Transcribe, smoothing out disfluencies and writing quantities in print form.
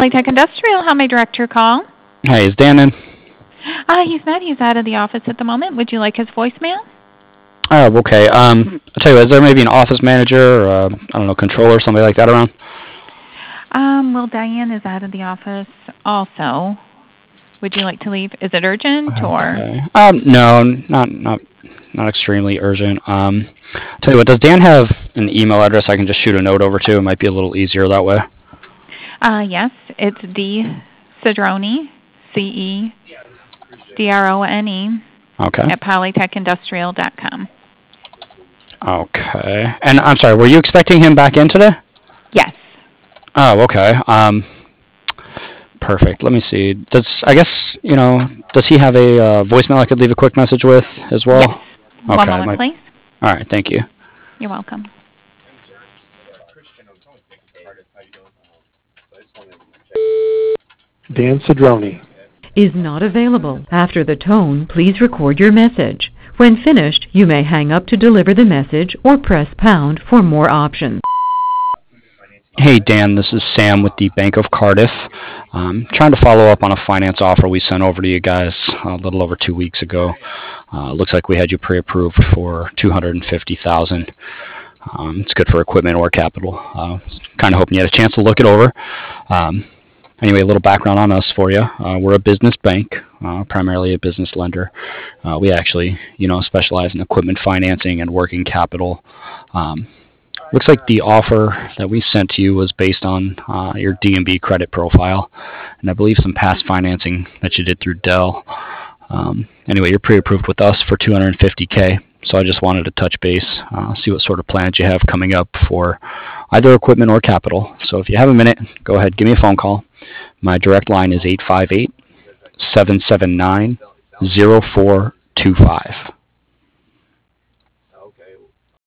Polytech Industrial. How may I direct your call? Hey, is Dan in? He's not. He's out of the office at the moment. Would you like his voicemail? Oh, okay. I'll tell you what, is there maybe an office manager or, I don't know, controller, somebody like that around? Well, Diane is out of the office also. Would you like to leave? Is it urgent or? Okay. No, not extremely urgent. Tell you what, does Dan have an email address I can just shoot a note over to? It might be a little easier that way. Yes, it's D Cedrone, CEDRONE, Okay. at polytechindustrial.com. Okay. And I'm sorry, were you expecting him back in today? Yes. Oh, okay. Perfect. Let me see. Does he have a voicemail I could leave a quick message with as well? Yes. Okay. One moment, please. All right. Thank you. You're welcome. Dan Cedrone is not available. After the tone, please record your message. When finished, you may hang up to deliver the message or press pound for more options. Hey, Dan, this is Sam with the Bank of Cardiff. Trying to follow up on a finance offer we sent over to you guys a little over 2 weeks ago. Looks like we had you pre-approved for $250,000. It's good for equipment or capital. Kind of hoping you had a chance to look it over. Anyway, a little background on us for you. We're a business bank, primarily a business lender. We actually, specialize in equipment financing and working capital. Looks like the offer that we sent to you was based on your D&B credit profile, and I believe some past financing that you did through Dell. Anyway, you're pre-approved with us for $250K, so I just wanted to touch base, see what sort of plans you have coming up for either equipment or capital. So if you have a minute, go ahead, give me a phone call. My direct line is 858-779-0425.